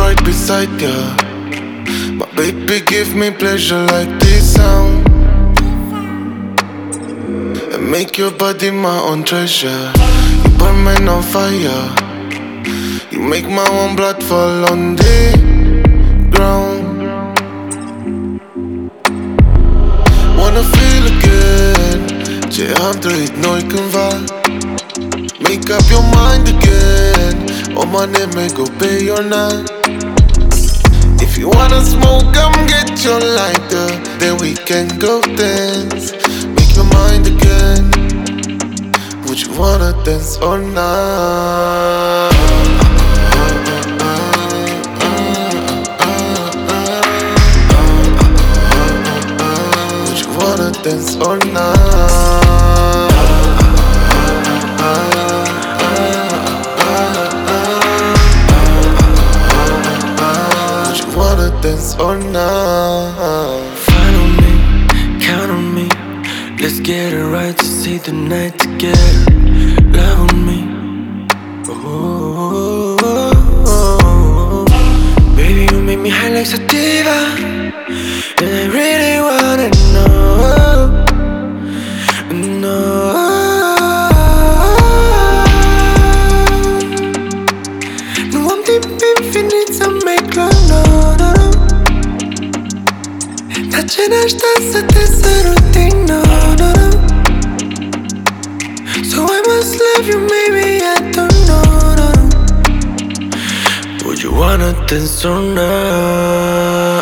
right beside ya. My baby give me pleasure like this sound, and make your body my own treasure. You burn me on fire, you make my own blood fall on the ground. Wanna feel again, j'ai hâte de hit nooit kan waar. Make up your mind again, oh my name may go pay your night. If you wanna smoke, come get your lighter, then we can go dance. Make your mind again, would you wanna dance or not? Would you wanna dance or not? Would you wanna dance or not? Find on me, count on me. Let's get it right to see the night together. Love on me. Oh, baby, you make me high like sativa, and I really wanna know. No, I'm deep infinite, I make love, no. Touching ashta this routine, no. So I must love you, maybe I don't know. Would you wanna dance or not?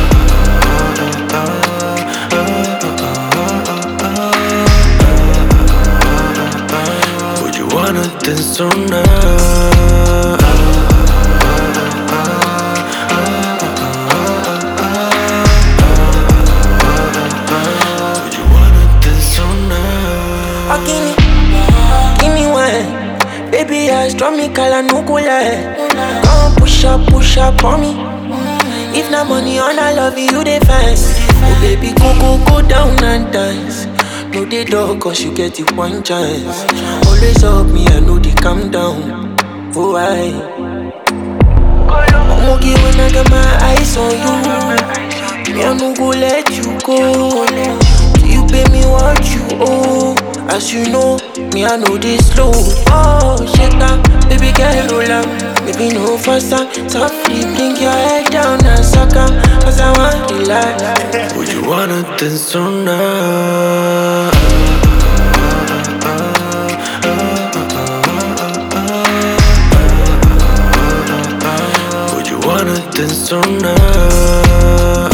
Would you wanna dance or not? Would you wanna dance or not? Oh, give me one. Baby, I strong me kala nukula. Come push up on me. If not money on, I love you, they fast. Oh baby, go down and dance. No they dog, cause you get it one chance. Always up me, I know they calm down. Oh I Mogi when I got my eyes on you. Me I no go let you go. Till you pay me what you owe. As you know, me I know this slow. Oh shake up, baby girl roll up. Baby no faster, softly blink your head down and suck up. Cause I want to lie. Would you wanna dance or not? Would you wanna dance or not?